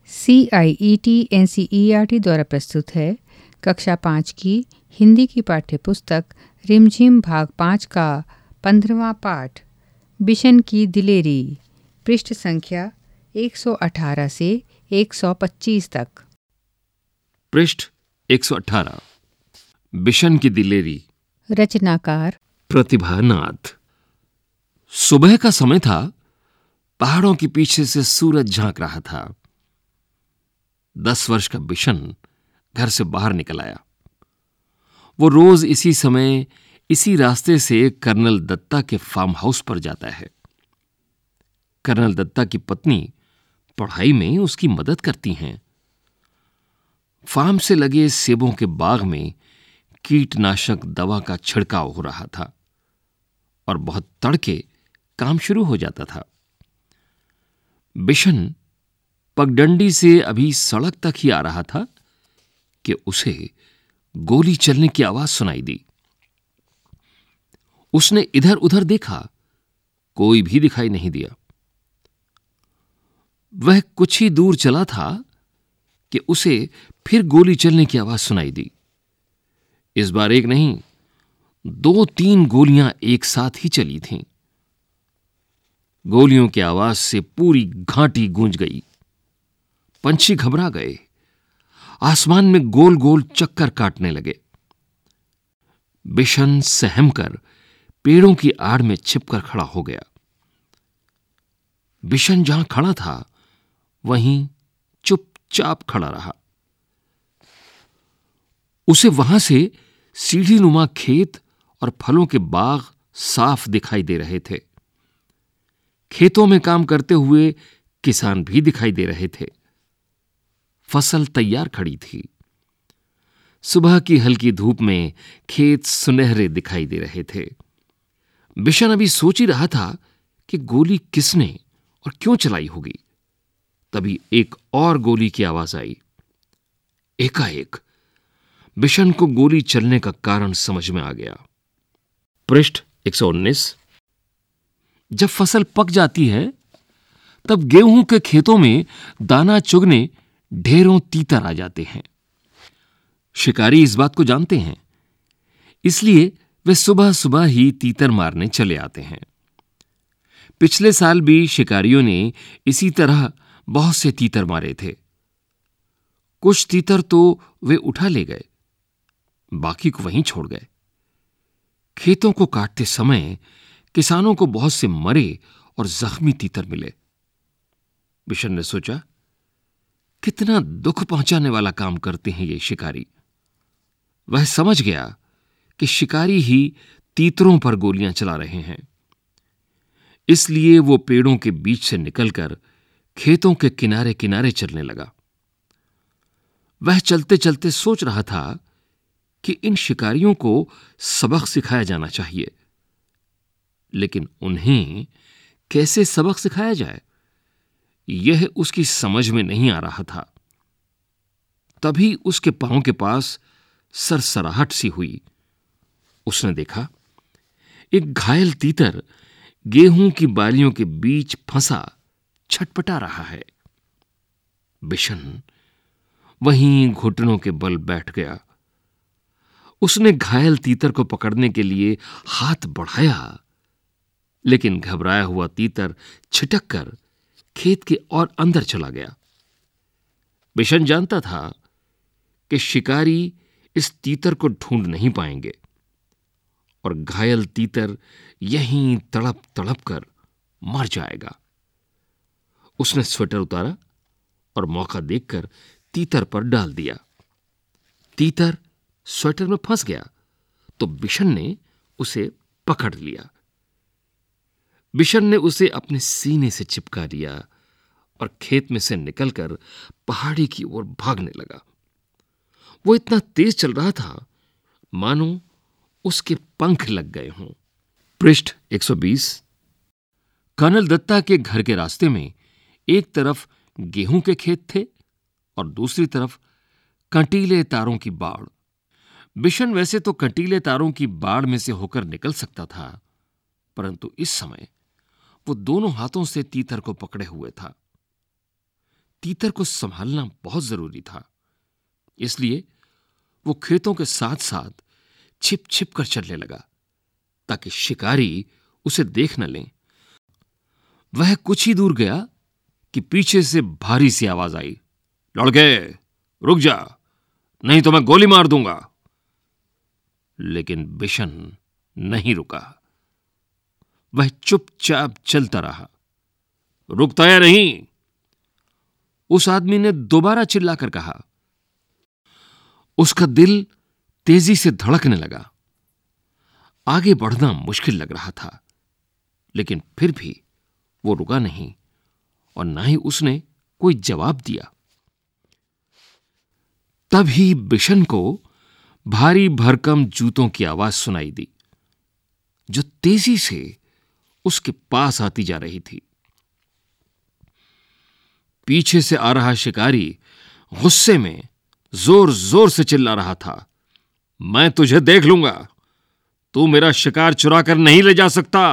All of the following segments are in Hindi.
CIET NCERT द्वारा प्रस्तुत है कक्षा 5 की हिंदी की पाठ्यपुस्तक रिमझिम भाग 5 का 15वां पाठ बिशन की दिलेरी, पृष्ठ संख्या 118 से 125 तक। पृष्ठ 118। बिशन की दिलेरी। रचनाकार प्रतिभा नाथ। सुबह का समय था। पहाड़ों के पीछे से सूरज झांक रहा था। 10 वर्ष का बिशन घर से बाहर निकल आया। वो रोज इसी समय इसी रास्ते से कर्नल दत्ता के फार्म हाउस पर जाता है। कर्नल दत्ता की पत्नी पढ़ाई में उसकी मदद करती हैं। फार्म से लगे सेबों के बाग में कीटनाशक दवा का छिड़काव हो रहा था और बहुत तड़के काम शुरू हो जाता था। बिशन पगडंडी से अभी सड़क तक ही आ रहा था कि उसे गोली चलने की आवाज सुनाई दी। उसने इधर उधर देखा, कोई भी दिखाई नहीं दिया। वह कुछ ही दूर चला था कि उसे फिर गोली चलने की आवाज सुनाई दी। इस बार एक नहीं, 2-3 गोलियां एक साथ ही चली थीं। गोलियों की आवाज से पूरी घाटी गूंज गई। पंछी घबरा गए, आसमान में गोल गोल चक्कर काटने लगे। बिशन सहमकर पेड़ों की आड़ में छिपकर खड़ा हो गया। बिशन जहां खड़ा था वहीं चुपचाप खड़ा रहा। उसे वहां से सीढ़ीनुमा खेत और फलों के बाग साफ दिखाई दे रहे थे। खेतों में काम करते हुए किसान भी दिखाई दे रहे थे। फसल तैयार खड़ी थी। सुबह की हल्की धूप में खेत सुनहरे दिखाई दे रहे थे। बिशन अभी सोच ही रहा था कि गोली किसने और क्यों चलाई होगी। तभी एक और गोली की आवाज आई। एकाएक बिशन को गोली चलने का कारण समझ में आ गया। पृष्ठ 119। जब फसल पक जाती है तब गेहूं के खेतों में दाना चुगने ढेरों तीतर आ जाते हैं। शिकारी इस बात को जानते हैं, इसलिए वे सुबह सुबह ही तीतर मारने चले आते हैं। पिछले साल भी शिकारियों ने इसी तरह बहुत से तीतर मारे थे। कुछ तीतर तो वे उठा ले गए, बाकी को वहीं छोड़ गए। खेतों को काटते समय किसानों को बहुत से मरे और जख्मी तीतर मिले। बिशन ने सोचा, कितना दुख पहुंचाने वाला काम करते हैं ये शिकारी। वह समझ गया कि शिकारी ही तीतरों पर गोलियां चला रहे हैं। इसलिए वो पेड़ों के बीच से निकलकर खेतों के किनारे किनारे चलने लगा। वह चलते चलते सोच रहा था कि इन शिकारियों को सबक सिखाया जाना चाहिए, लेकिन उन्हें कैसे सबक सिखाया जाए, यह उसकी समझ में नहीं आ रहा था। तभी उसके पांव के पास सरसराहट सी हुई। उसने देखा, एक घायल तीतर गेहूं की बालियों के बीच फंसा छटपटा रहा है। बिशन वहीं घुटनों के बल बैठ गया। उसने घायल तीतर को पकड़ने के लिए हाथ बढ़ाया, लेकिन घबराया हुआ तीतर छिटक कर खेत के और अंदर चला गया। बिशन जानता था कि शिकारी इस तीतर को ढूंढ नहीं पाएंगे और घायल तीतर यहीं तड़प तड़प कर मर जाएगा। उसने स्वेटर उतारा और मौका देखकर तीतर पर डाल दिया। तीतर स्वेटर में फंस गया तो बिशन ने उसे पकड़ लिया। बिशन ने उसे अपने सीने से चिपका लिया और खेत में से निकलकर पहाड़ी की ओर भागने लगा। वो इतना तेज चल रहा था मानो उसके पंख लग गए हों। पृष्ठ 120। कर्नल दत्ता के घर के रास्ते में एक तरफ गेहूं के खेत थे और दूसरी तरफ कंटीले तारों की बाड़। बिशन वैसे तो कंटीले तारों की बाड़ में से होकर निकल सकता था, परंतु इस समय वो दोनों हाथों से तीतर को पकड़े हुए था। तीतर को संभालना बहुत जरूरी था। इसलिए वो खेतों के साथ साथ छिप छिप कर चलने लगा ताकि शिकारी उसे देख न लें। वह कुछ ही दूर गया कि पीछे से भारी सी आवाज आई, लड़के रुक जा, नहीं तो मैं गोली मार दूंगा। लेकिन बिशन नहीं रुका। वह चुपचाप चलता रहा, रुकता या नहीं। उस आदमी ने दोबारा चिल्लाकर कहा। उसका दिल तेजी से धड़कने लगा। आगे बढ़ना मुश्किल लग रहा था, लेकिन फिर भी वो रुका नहीं और ना ही उसने कोई जवाब दिया। तभी बिशन को भारी भरकम जूतों की आवाज सुनाई दी, जो तेजी से उसके पास आती जा रही थी। पीछे से आ रहा शिकारी गुस्से में जोर जोर से चिल्ला रहा था, मैं तुझे देख लूंगा, तू मेरा शिकार चुरा कर नहीं ले जा सकता।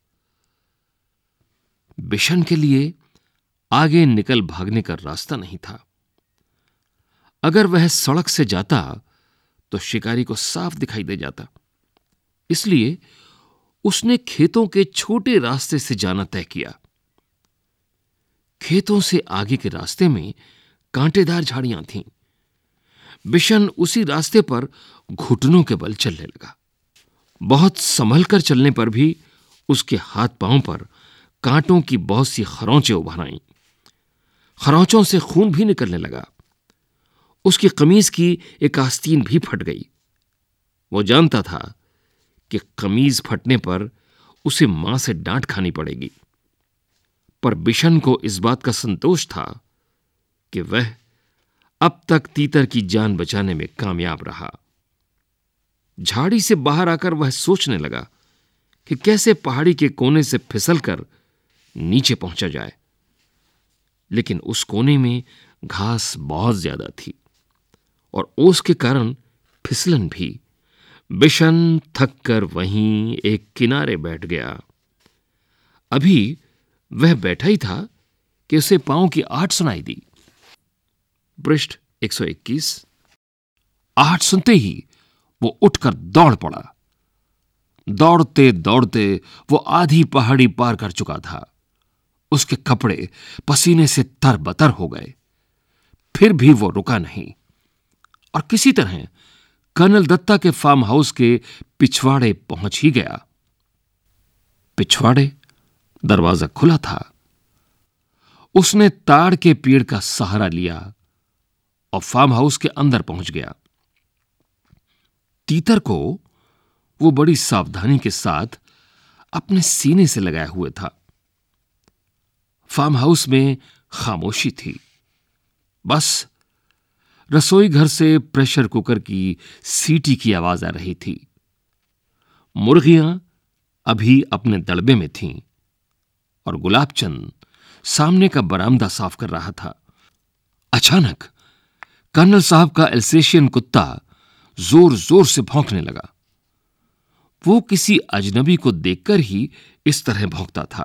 बिशन के लिए आगे निकल भागने का रास्ता नहीं था। अगर वह सड़क से जाता तो शिकारी को साफ दिखाई दे जाता। इसलिए उसने खेतों के छोटे रास्ते से जाना तय किया। खेतों से आगे के रास्ते में कांटेदार झाड़ियां थीं। बिशन उसी रास्ते पर घुटनों के बल चलने लगा। बहुत संभल कर चलने पर भी उसके हाथ पांव पर कांटों की बहुत सी खरोंचें उभर आईं। खरोंचों से खून भी निकलने लगा। उसकी कमीज की एक आस्तीन भी फट गई। वो जानता था कि कमीज फटने पर उसे मां से डांट खानी पड़ेगी, पर बिशन को इस बात का संतोष था कि वह अब तक तीतर की जान बचाने में कामयाब रहा। झाड़ी से बाहर आकर वह सोचने लगा कि कैसे पहाड़ी के कोने से फिसलकर नीचे पहुंचा जाए, लेकिन उस कोने में घास बहुत ज्यादा थी और ओस के कारण फिसलन भी। बिशन थक कर वहीं एक किनारे बैठ गया। अभी वह बैठा ही था कि उसे पांव की आहट सुनाई दी। पृष्ठ 121। आहट सुनते ही वो उठकर दौड़ पड़ा। दौड़ते दौड़ते वो आधी पहाड़ी पार कर चुका था। उसके कपड़े पसीने से तरबतर हो गए। फिर भी वो रुका नहीं और किसी तरह कर्नल दत्ता के फार्म हाउस के पिछवाड़े पहुंच ही गया। पिछवाड़े दरवाजा खुला था। उसने ताड़ के पेड़ का सहारा लिया और फार्म हाउस के अंदर पहुंच गया। तीतर को वो बड़ी सावधानी के साथ अपने सीने से लगाए हुए था। फार्म हाउस में खामोशी थी। बस रसोई घर से प्रेशर कुकर की सीटी की आवाज आ रही थी। मुर्गियां अभी अपने दड़बे में थीं और गुलाबचंद सामने का बरामदा साफ कर रहा था। अचानक कर्नल साहब का एल्सेशियन कुत्ता जोर जोर से भौंकने लगा। वो किसी अजनबी को देखकर ही इस तरह भौंकता था।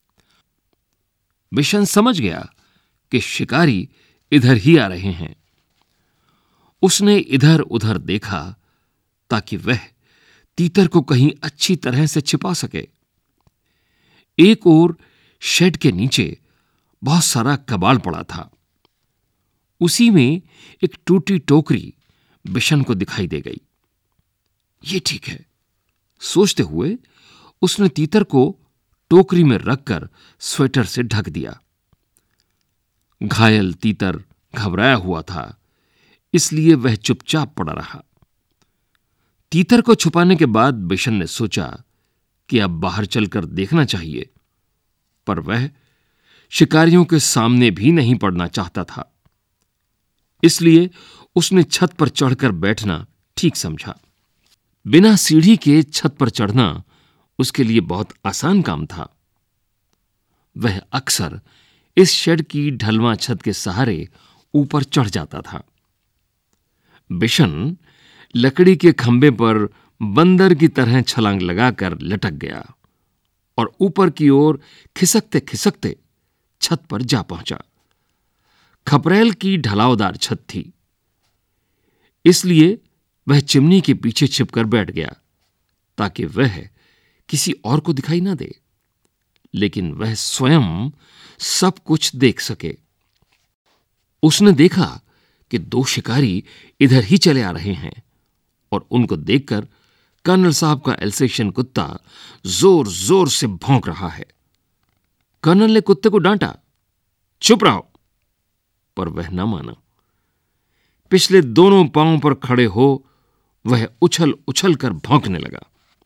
बिशन समझ गया कि शिकारी इधर ही आ रहे हैं। उसने इधर उधर देखा ताकि वह तीतर को कहीं अच्छी तरह से छिपा सके। एक ओर शेड के नीचे बहुत सारा कबाड़ पड़ा था। उसी में एक टूटी टोकरी बिशन को दिखाई दे गई। ये ठीक है, सोचते हुए उसने तीतर को टोकरी में रखकर स्वेटर से ढक दिया। घायल तीतर घबराया हुआ था, इसलिए वह चुपचाप पड़ा रहा। तीतर को छुपाने के बाद बिशन ने सोचा कि अब बाहर चलकर देखना चाहिए, पर वह शिकारियों के सामने भी नहीं पड़ना चाहता था। इसलिए उसने छत पर चढ़कर बैठना ठीक समझा। बिना सीढ़ी के छत पर चढ़ना उसके लिए बहुत आसान काम था। वह अक्सर इस शेड की ढलवां छत के सहारे ऊपर चढ़ जाता था। बिशन लकड़ी के खंभे पर बंदर की तरह छलांग लगाकर लटक गया और ऊपर की ओर खिसकते खिसकते छत पर जा पहुंचा। खपरेल की ढलावदार छत थी, इसलिए वह चिमनी के पीछे छिपकर बैठ गया ताकि वह किसी और को दिखाई ना दे, लेकिन वह स्वयं सब कुछ देख सके। उसने देखा कि दो शिकारी इधर ही चले आ रहे हैं और उनको देखकर कर्नल साहब का एल्सेशियन कुत्ता जोर जोर से भौंक रहा है। कर्नल ने कुत्ते को डांटा, चुप रहो, पर वह न माना। पिछले दोनों पांवों पर खड़े हो वह उछल उछल कर भौंकने लगा।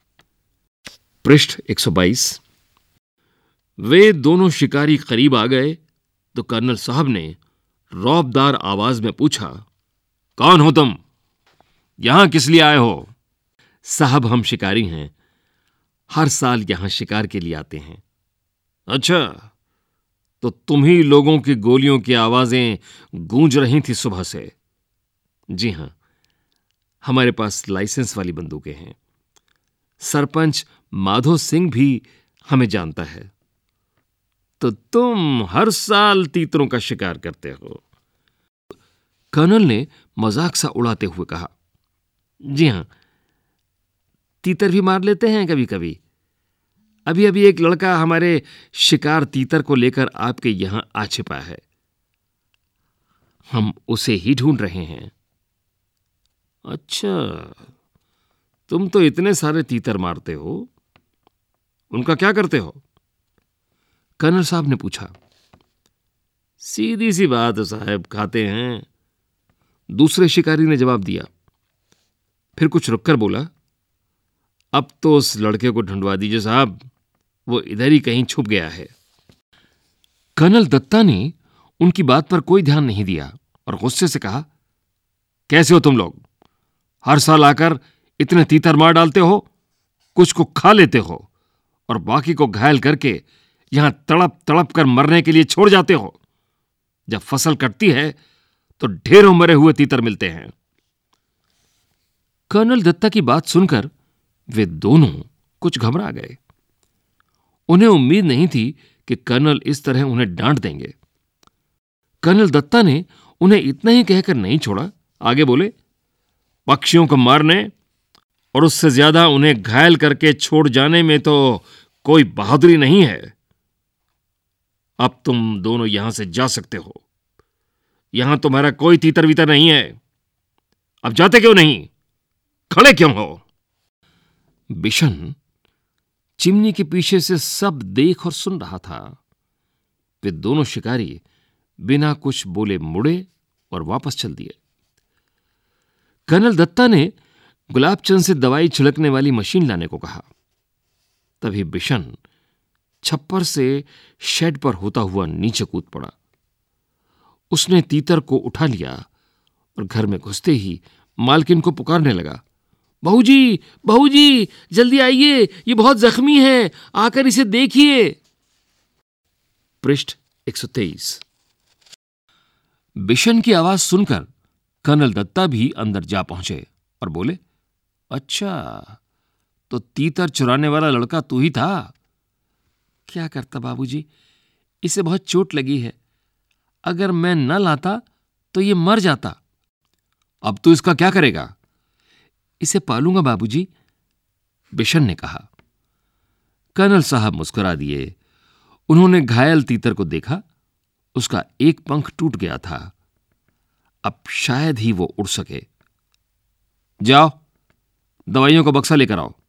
पृष्ठ 122। वे दोनों शिकारी करीब आ गए तो कर्नल साहब ने रौबदार आवाज में पूछा, कौन हो तुम? यहां किस लिए आए हो? साहब, हम शिकारी हैं, हर साल यहां शिकार के लिए आते हैं। अच्छा, तो तुम ही लोगों की गोलियों की आवाजें गूंज रही थी सुबह से? जी हां, हमारे पास लाइसेंस वाली बंदूकें हैं। सरपंच माधो सिंह भी हमें जानता है। तो तुम हर साल तीतरों का शिकार करते हो? कर्नल ने मजाक सा उड़ाते हुए कहा, जी हां, तीतर भी मार लेते हैं कभी कभी। अभी अभी एक लड़का हमारे शिकार तीतर को लेकर आपके यहां आ छिपा है। हम उसे ही ढूंढ रहे हैं। अच्छा, तुम तो इतने सारे तीतर मारते हो, उनका क्या करते हो? कर्नल साहब ने पूछा। सीधी सी बात है साहब, खाते हैं, दूसरे शिकारी ने जवाब दिया। फिर कुछ रुककर बोला, अब तो उस लड़के को ढूंढवा दीजिए साहब, वो इधर ही कहीं छुप गया है। कर्नल दत्ता ने उनकी बात पर कोई ध्यान नहीं दिया और गुस्से से कहा, कैसे हो तुम लोग? हर साल आकर इतने तीतर मार डालते हो, कुछ को खा लेते हो और बाकी को घायल करके यहां तड़प तड़प कर मरने के लिए छोड़ जाते हो। जब फसल कटती है तो ढेरों मरे हुए तीतर मिलते हैं। कर्नल दत्ता की बात सुनकर वे दोनों कुछ घबरा गए। उन्हें उम्मीद नहीं थी कि कर्नल इस तरह उन्हें डांट देंगे। कर्नल दत्ता ने उन्हें इतना ही कहकर नहीं छोड़ा, आगे बोले, पक्षियों को मारने और उससे ज्यादा उन्हें घायल करके छोड़ जाने में तो कोई बहादुरी नहीं है। अब तुम दोनों यहां से जा सकते हो, यहां तुम्हारा कोई तीतर वीतर नहीं है। अब जाते क्यों नहीं? खड़े क्यों हो? बिशन चिमनी के पीछे से सब देख और सुन रहा था। वे दोनों शिकारी बिना कुछ बोले मुड़े और वापस चल दिए। कर्नल दत्ता ने गुलाबचंद से दवाई छिड़कने वाली मशीन लाने को कहा। तभी बिशन छप्पर से शेड पर होता हुआ नीचे कूद पड़ा। उसने तीतर को उठा लिया और घर में घुसते ही मालकिन को पुकारने लगा, बहूजी, बहूजी, जल्दी आइए, ये बहुत जख्मी है, आकर इसे देखिए। पृष्ठ 123। बिशन की आवाज सुनकर कर्नल दत्ता भी अंदर जा पहुंचे और बोले, अच्छा, तो तीतर चुराने वाला लड़का तू ही था? क्या करता बाबूजी, इसे बहुत चोट लगी है, अगर मैं न लाता तो ये मर जाता। अब तू इसका क्या करेगा? इसे पालूंगा बाबूजी, बिशन ने कहा। कर्नल साहब मुस्कुरा दिए। उन्होंने घायल तीतर को देखा, उसका एक पंख टूट गया था, अब शायद ही वो उड़ सके। जाओ, दवाइयों का बक्सा लेकर आओ।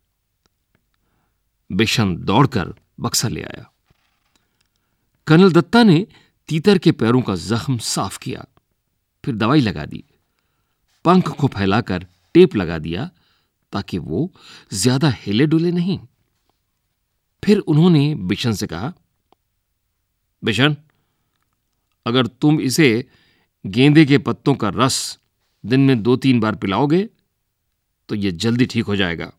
बिशन दौड़कर बक्सा ले आया। कर्नल दत्ता ने तीतर के पैरों का जख्म साफ किया, फिर दवाई लगा दी, पंख को फैलाकर टेप लगा दिया ताकि वो ज्यादा हिले डुले नहीं। फिर उन्होंने बिशन से कहा, बिशन, अगर तुम इसे गेंदे के पत्तों का रस दिन में 2-3 बार पिलाओगे तो ये जल्दी ठीक हो जाएगा।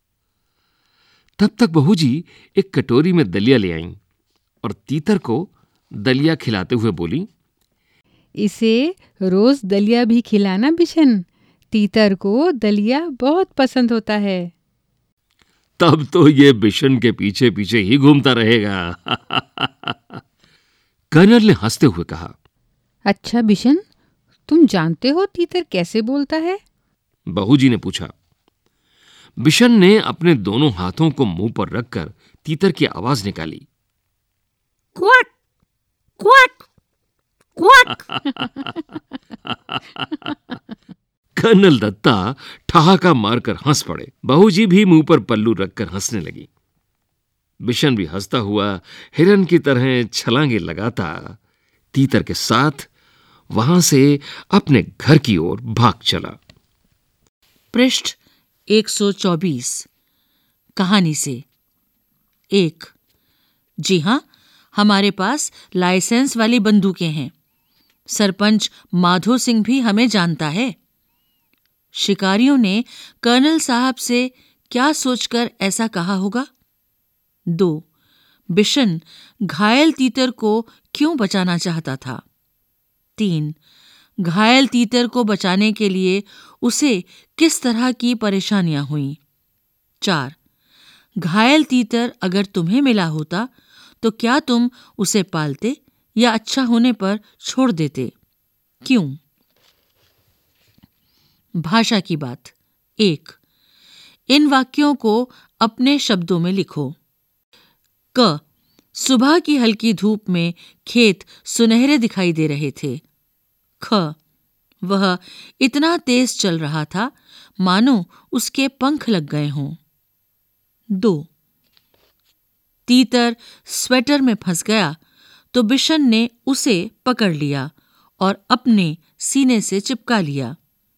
तब तक बहूजी एक कटोरी में दलिया ले आईं और तीतर को दलिया खिलाते हुए बोली, इसे रोज दलिया भी खिलाना बिशन, तीतर को दलिया बहुत पसंद होता है। तब तो ये बिशन के पीछे पीछे ही घूमता रहेगा। कर्नल ने हंसते हुए कहा, अच्छा बिशन, तुम जानते हो तीतर कैसे बोलता है? बहूजी ने पूछा। बिशन ने अपने दोनों हाथों को मुंह पर रखकर तीतर की आवाज निकाली। Quack quack quack. Colonel Datta ठहाका मारकर हंस पड़े। बहूजी भी मुंह पर पल्लू रखकर हंसने लगी। बिशन भी हंसता हुआ हिरन की तरह छलांगे लगाता तीतर के साथ वहां से अपने घर की ओर भाग चला। पृष्ठ 124 कहानी से। 1। जी हां, हमारे पास लाइसेंस वाली बंदूकें हैं। सरपंच माधो सिंह भी हमें जानता है। शिकारियों ने कर्नल साहब से क्या सोचकर ऐसा कहा होगा? 2। बिशन घायल तीतर को क्यों बचाना चाहता था? 3। घायल तीतर को बचाने के लिए उसे किस तरह की परेशानियां हुईं? 4। घायल तीतर अगर तुम्हें मिला होता तो क्या तुम उसे पालते या अच्छा होने पर छोड़ देते? क्यों? भाषा की बात। 1। इन वाक्यों को अपने शब्दों में लिखो। क। सुबह की हल्की धूप में खेत सुनहरे दिखाई दे रहे थे। ख। वह इतना तेज चल रहा था मानो उसके पंख लग गए हों। 2। तीतर स्वेटर में फंस गया तो बिशन ने उसे पकड़ लिया और अपने सीने से चिपका लिया।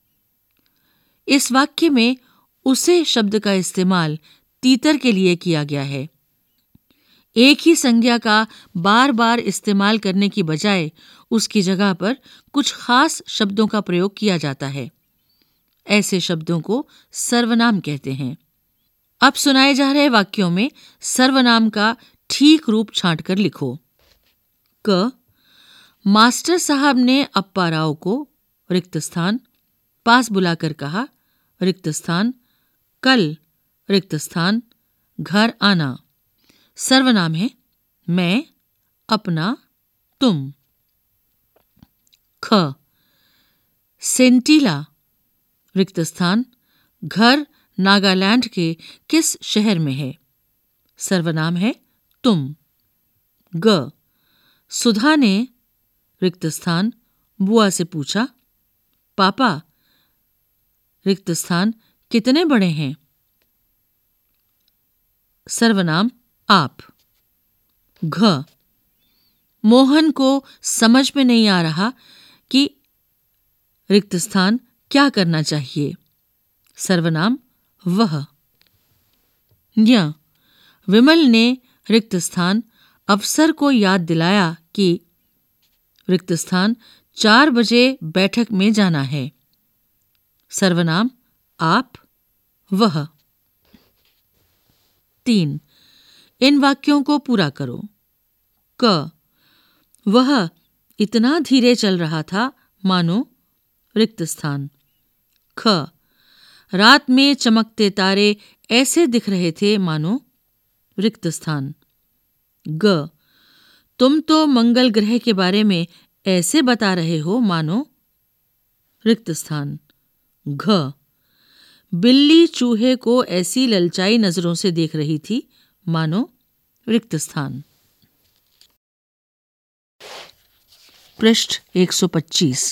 इस वाक्य में उसे शब्द का इस्तेमाल तीतर के लिए किया गया है। एक ही संज्ञा का बार बार इस्तेमाल करने की बजाय उसकी जगह पर कुछ खास शब्दों का प्रयोग किया जाता है। ऐसे शब्दों को सर्वनाम कहते हैं। अब सुनाए जा रहे वाक्यों में सर्वनाम का ठीक रूप छांटकर लिखो। क। मास्टर साहब ने अप्पा राव को रिक्त स्थान पास बुलाकर कहा, रिक्त स्थान कल रिक्त स्थान घर आना। सर्वनाम है मैं, अपना, तुम। ख। सेंटीला रिक्त स्थान घर नागालैंड के किस शहर में है? सर्वनाम है तुम। ग। सुधा ने रिक्त स्थान बुआ से पूछा, पापा रिक्त स्थान कितने बड़े हैं? सर्वनाम आप। घ। मोहन को समझ में नहीं आ रहा कि रिक्त स्थान क्या करना चाहिए। सर्वनाम वह। य। विमल ने रिक्त स्थान अफसर को याद दिलाया कि रिक्त स्थान 4 बजे बैठक में जाना है। सर्वनाम आप, वह। 3। इन वाक्यों को पूरा करो। क। वह इतना धीरे चल रहा था मानो रिक्त स्थान। ख। रात में चमकते तारे ऐसे दिख रहे थे मानो रिक्त स्थान। ग। तुम तो मंगल ग्रह के बारे में ऐसे बता रहे हो मानो रिक्त स्थान। घ। बिल्ली चूहे को ऐसी ललचाई नजरों से देख रही थी मानो रिक्त स्थान। पृष्ठ 125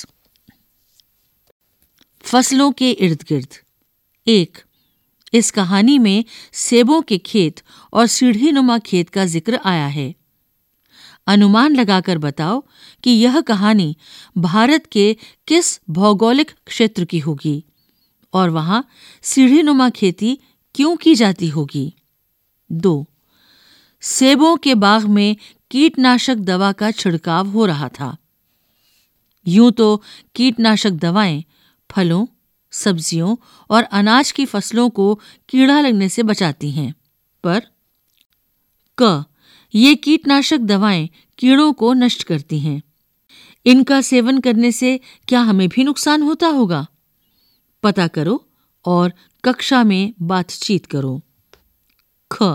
फसलों के इर्द गिर्द। 1। इस कहानी में सेबों के खेत और सीढ़ीनुमा खेत का जिक्र आया है। अनुमान लगाकर बताओ कि यह कहानी भारत के किस भौगोलिक क्षेत्र की होगी और वहां सीढ़ीनुमा खेती क्यों की जाती होगी। 2। सेबों के बाग में कीटनाशक दवा का छिड़काव हो रहा था। यूं तो कीटनाशक दवाएं फलों, सब्जियों और अनाज की फसलों को कीड़ा लगने से बचाती हैं, पर क। ये कीटनाशक दवाएं कीड़ों को नष्ट करती हैं। इनका सेवन करने से क्या हमें भी नुकसान होता होगा? पता करो और कक्षा में बातचीत करो। ख।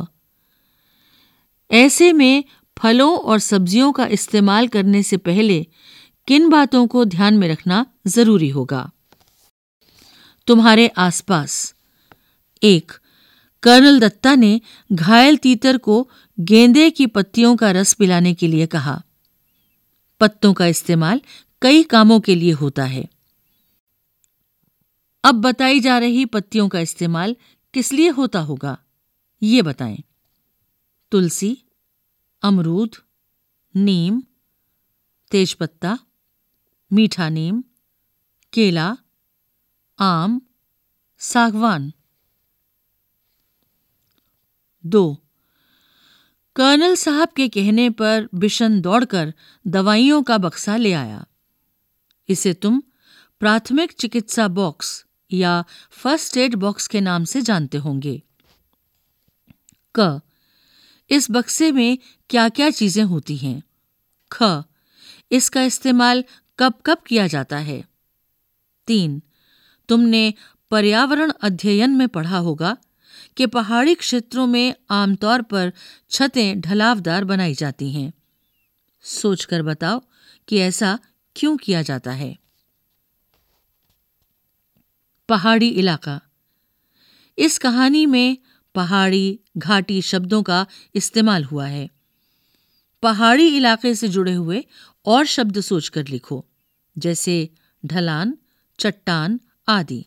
ऐसे में फलों और सब्जियों का इस्तेमाल करने से पहले किन बातों को ध्यान में रखना जरूरी होगा? तुम्हारे आसपास। 1. कर्नल दत्ता ने घायल तीतर को गेंदे की पत्तियों का रस पिलाने के लिए कहा। पत्तों का इस्तेमाल कई कामों के लिए होता है। अब बताई जा रही पत्तियों का इस्तेमाल किस लिए होता होगा, ये बताएं। तुलसी, अमरूद, नीम, तेजपत्ता, मीठा नीम, केला, आम, सागवान। 2. कर्नल साहब के कहने पर बिशन दौड़कर दवाइयों का बक्सा ले आया। इसे तुम प्राथमिक चिकित्सा बॉक्स या फर्स्ट एड बॉक्स के नाम से जानते होंगे। क. इस बक्से में क्या क्या चीजें होती हैं? ख. इसका इस्तेमाल कब कब किया जाता है? 3. तुमने पर्यावरण अध्ययन में पढ़ा होगा कि पहाड़ी क्षेत्रों में आमतौर पर छतें ढलावदार बनाई जाती हैं। सोचकर बताओ कि ऐसा क्यों किया जाता है? पहाड़ी इलाका। इस कहानी में पहाड़ी, घाटी शब्दों का इस्तेमाल हुआ है। पहाड़ी इलाके से जुड़े हुए और शब्द सोचकर लिखो, जैसे ढलान, चट्टान आदि।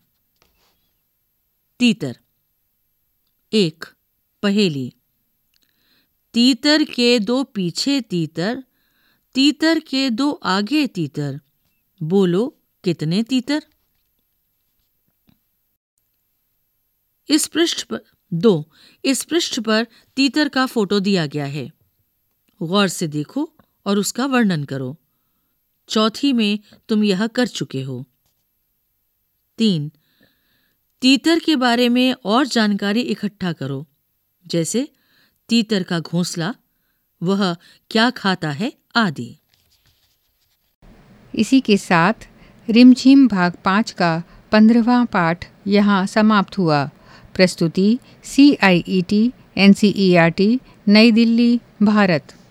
तीतर। 1. पहेली। तीतर के 2 पीछे तीतर, तीतर के 2 आगे तीतर, बोलो कितने तीतर? इस पृष्ठ पर तीतर का फोटो दिया गया है। गौर से देखो और उसका वर्णन करो। चौथी में तुम यह कर चुके हो। 3. तीतर के बारे में और जानकारी इकट्ठा करो, जैसे तीतर का घोंसला, वह क्या खाता है आदि। इसी के साथ रिमझिम भाग 5 का 15वां पाठ यहाँ समाप्त हुआ। प्रस्तुति CIET NCERT नई दिल्ली, भारत।